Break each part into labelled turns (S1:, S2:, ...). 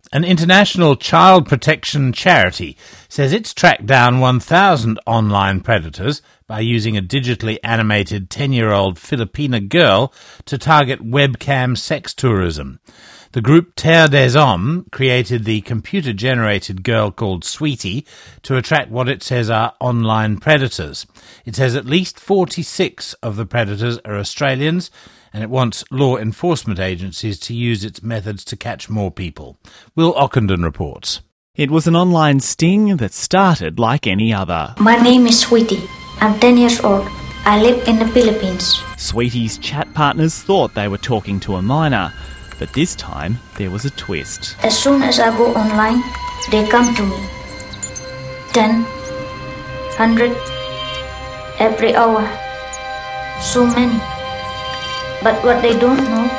S1: An international child protection charity says it's tracked down 1,000 online predators by using a digitally animated 10-year-old Filipina girl to target webcam sex tourism. The group Terre des Hommes created the computer-generated girl called Sweetie to attract what it says are online predators. It says at least 46 of the predators are Australians, and it wants law enforcement agencies to use its methods to catch more people. Will Ockenden reports.
S2: It was an online sting that started like any other.
S3: My name is Sweetie. I'm 10 years old. I live in the Philippines.
S2: Sweetie's chat partners thought they were talking to a minor, but this time there was a twist.
S3: As soon as I go online, they come to me. 10, 100, every hour. So many. But what they don't know,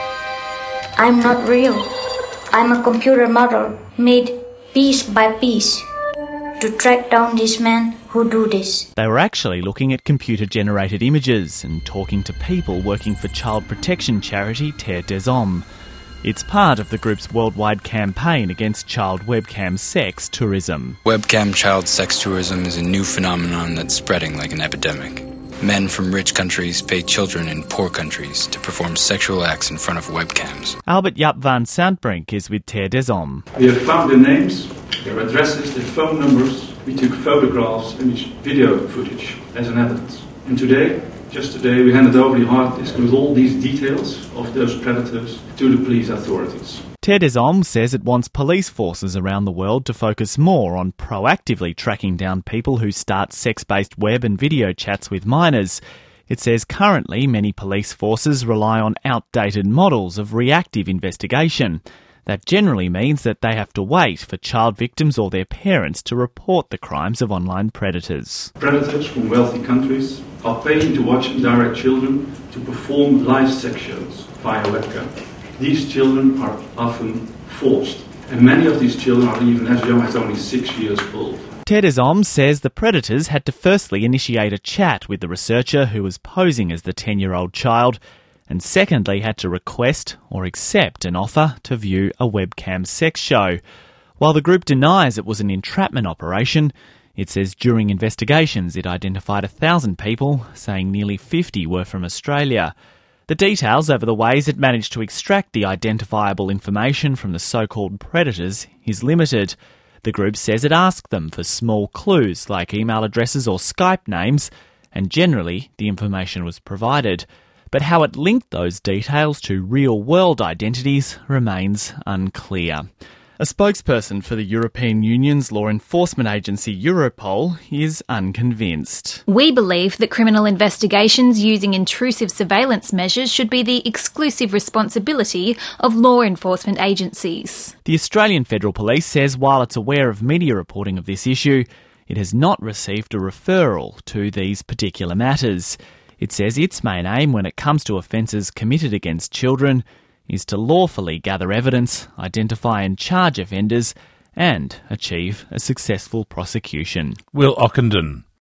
S3: I'm not real. I'm a computer model made piece by piece to track down these men who do this.
S2: They were actually looking at computer-generated images and talking to people working for child protection charity Terre des Hommes. It's part of the group's worldwide campaign against child webcam sex tourism.
S4: Webcam child sex tourism is a new phenomenon that's spreading like an epidemic. Men from rich countries pay children in poor countries to perform sexual acts in front of webcams.
S2: Albert Jaap van Sandbrink is with Terre des Hommes.
S5: We have found their names, their addresses, their phone numbers. We took photographs and video footage as an evidence. And just today, we handed over the hard disk with all these details of those predators to the police authorities.
S2: Terre des Hommes says it wants police forces around the world to focus more on proactively tracking down people who start sex-based web and video chats with minors. It says currently many police forces rely on outdated models of reactive investigation. That generally means that they have to wait for child victims or their parents to report the crimes of online predators.
S5: Predators from wealthy countries are paying to watch and direct children to perform live sex shows via webcam. These children are often forced, and many of these children are even as young as only 6 years old.
S2: Terre des Hommes says the predators had to firstly initiate a chat with the researcher who was posing as the 10-year-old child, and secondly had to request or accept an offer to view a webcam sex show. While the group denies it was an entrapment operation, it says during investigations it identified 1,000 people, saying nearly 50 were from Australia. The details over the ways it managed to extract the identifiable information from the so-called predators is limited. The group says it asked them for small clues like email addresses or Skype names, and generally the information was provided. But how it linked those details to real-world identities remains unclear. A spokesperson for the European Union's law enforcement agency Europol is unconvinced.
S6: We believe that criminal investigations using intrusive surveillance measures should be the exclusive responsibility of law enforcement agencies.
S2: The Australian Federal Police says while it's aware of media reporting of this issue, it has not received a referral to these particular matters. It says its main aim when it comes to offences committed against children is to lawfully gather evidence, identify and charge offenders, and achieve a successful prosecution.
S1: Will Ockenden.